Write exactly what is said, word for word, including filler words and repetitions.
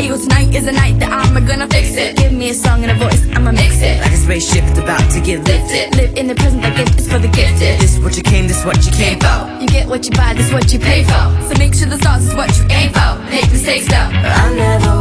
Ayo, tonight is the night that I'm gonna fix it. Give me a song and a voice, I'ma mix it. Like a spaceship that's about to get lifted. Live in the present, that gift is for the gifted. This is what you came, this is what you came for. You get what you buy, this is what you pay for. So make sure the stars is what you aim for. Make mistakes though, I never